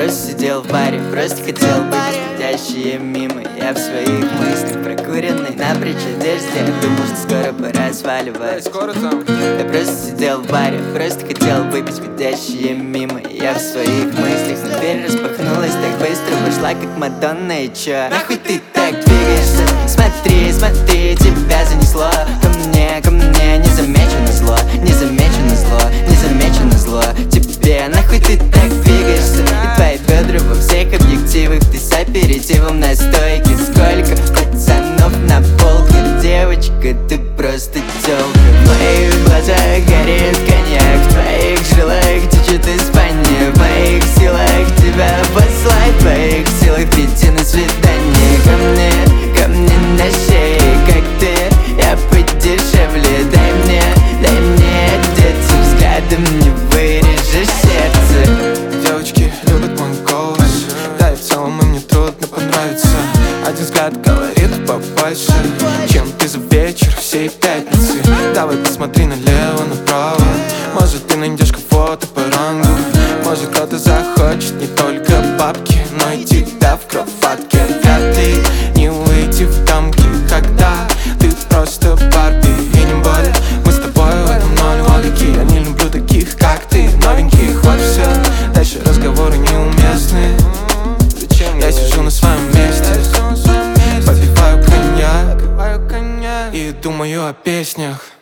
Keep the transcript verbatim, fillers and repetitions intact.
просто сидел в баре, просто хотел выпить ходящие мимо. Я в своих мыслях, прокуренный напрочь одежде, думал, что скоро пора сваливать. Я просто сидел в баре, просто хотел выпить ходящие мимо. Я в своих мыслях, но дверь распахнулась так быстро, пошла как Мадонна. И чё? Нахуй ты так двигаешься? Смотри, смотри, тебя занесло ко мне, ко мне, не замечено зло, не замечено зло, не замечено зло. Тебе нахуй ты так двигаешься? И твои бедра во всех объективах, ты с аперитивом на стойке. Сколько пацанов на полках, девочка, ты просто тёлка. В моих глазах горит коньяк, в твоих жилах течет Испания. В моих силах тебя послать, в твоих силах прийти на свидание. Ко мне, ко мне на шее, как ты, я подешевле. Дай мне, дай мне одеться, взглядом не вырежешь сердце. Девочки любят мой голос, да и в целом им не трудно понравиться. Один взгляд говорит побольше, чем ты за вечер всей пятницы. Давай посмотри налево, направо, может ты найдешь кого-то по рангу. Может кто-то захочет не только бабки, но и тебя в кроватке. Вряд ли не выйти в дамки, когда ты просто Барби. И не более, мы с тобой в этом ноль логики. Я не люблю таких, как ты, новеньких. Вот все, дальше разговоры неуместны. Я сижу на своем месте, попиваю коньяк и думаю о песнях.